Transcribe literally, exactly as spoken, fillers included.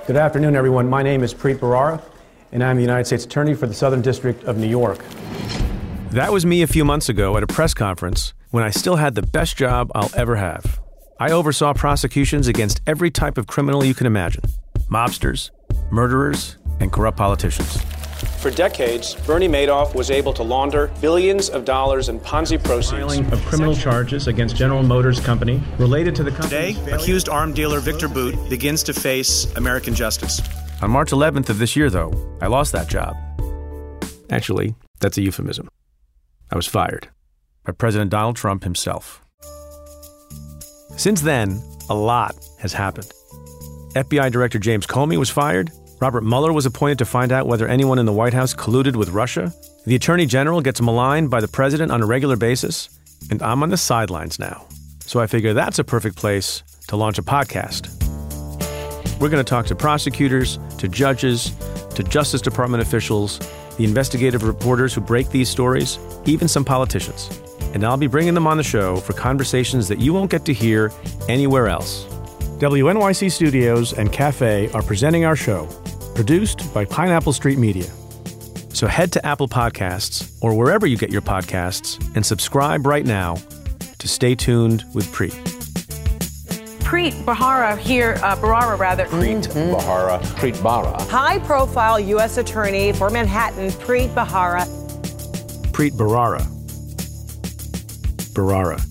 Good afternoon, everyone. My name is Preet Bharara, and I'm the United States Attorney for the Southern District of New York. That was me a few months ago at a press conference when I still had the best job I'll ever have. I oversaw prosecutions against every type of criminal you can imagine. Mobsters, murderers, and corrupt politicians. For decades, Bernie Madoff was able to launder billions of dollars in Ponzi proceeds. Filing of criminal charges against General Motors Company related to the company. Today, accused armed dealer Victor Bout begins to face American justice. On March eleventh of this year, though, I lost that job. Actually, that's a euphemism. I was fired by President Donald Trump himself. Since then, a lot has happened. F B I Director James Comey was fired. Robert Mueller was appointed to find out whether anyone in the White House colluded with Russia. The Attorney General gets maligned by the president on a regular basis. And I'm on the sidelines now. So I figure that's a perfect place to launch a podcast. We're going to talk to prosecutors, to judges, to Justice Department officials, the investigative reporters who break these stories, even some politicians. And I'll be bringing them on the show for conversations that you won't get to hear anywhere else. W N Y C Studios and Cafe are presenting our show, produced by Pineapple Street Media. So head to Apple Podcasts or wherever you get your podcasts and subscribe right now to Stay Tuned with Preet. Preet Bharara here, uh, Bharara rather. Preet mm-hmm. Bharara. Preet Bharara. High-profile U S attorney for Manhattan, Preet Bharara. Preet Bharara. Bharara.